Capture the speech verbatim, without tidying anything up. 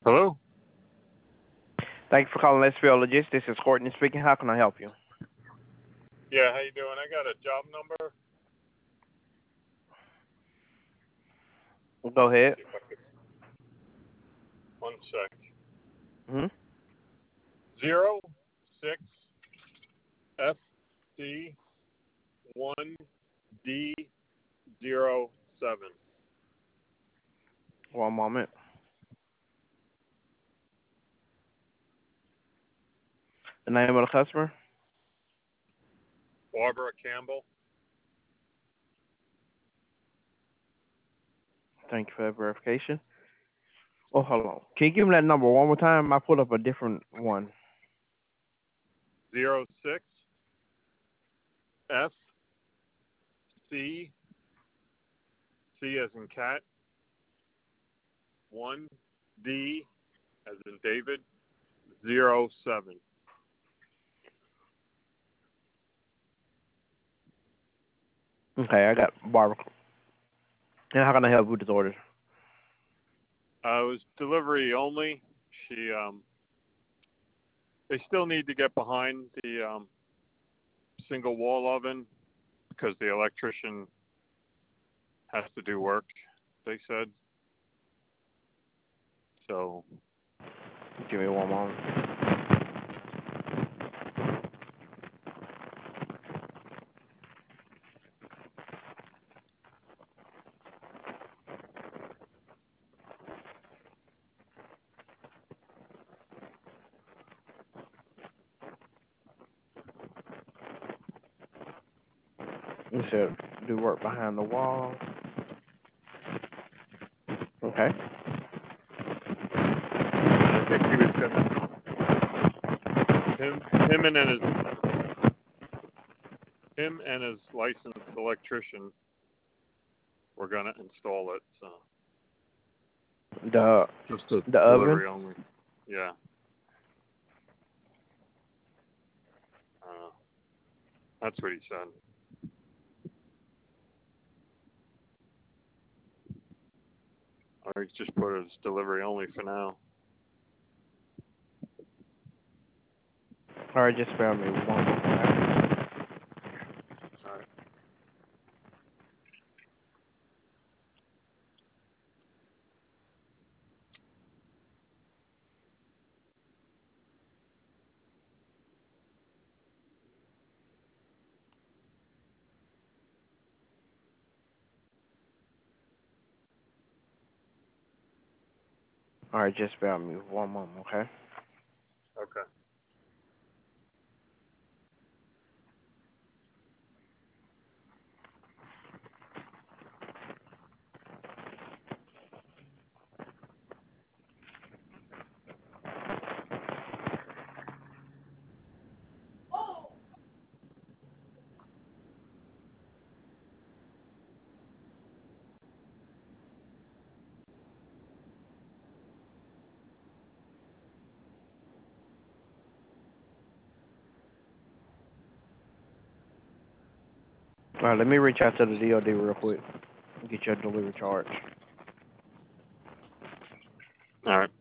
Hello? Thank you for calling S P L Logistics. This is Courtney speaking. How can I help you? Yeah, how you doing? I got a job number. Go ahead. See if I could- One sec. Hmm? Zero six F C one D zero seven. One moment. The name of the customer? Barbara Campbell. Thank you for that verification. Oh, hold on. Can you give me that number one more time? I pulled up a different one. Zero six F C C as in cat. One D as in David. Zero seven. Okay, I got Barbara. And how can I help you with this order? Uh, it was delivery only. She um they still need to get behind the um single wall oven because the electrician has to do work, they said. So Give me one moment. You said do work behind the wall. Okay. I think he was gonna him him and his him and his licensed electrician were gonna install it, so The just a the oven. delivery only. Yeah. Uh, that's what he said. Or he's just put it as delivery only for now. All right, just spare me one moment. Okay? All right. All right, just spare me one moment. Okay. Okay. All right, let me reach out to the D O D real quick. Get your delivery charge. All right.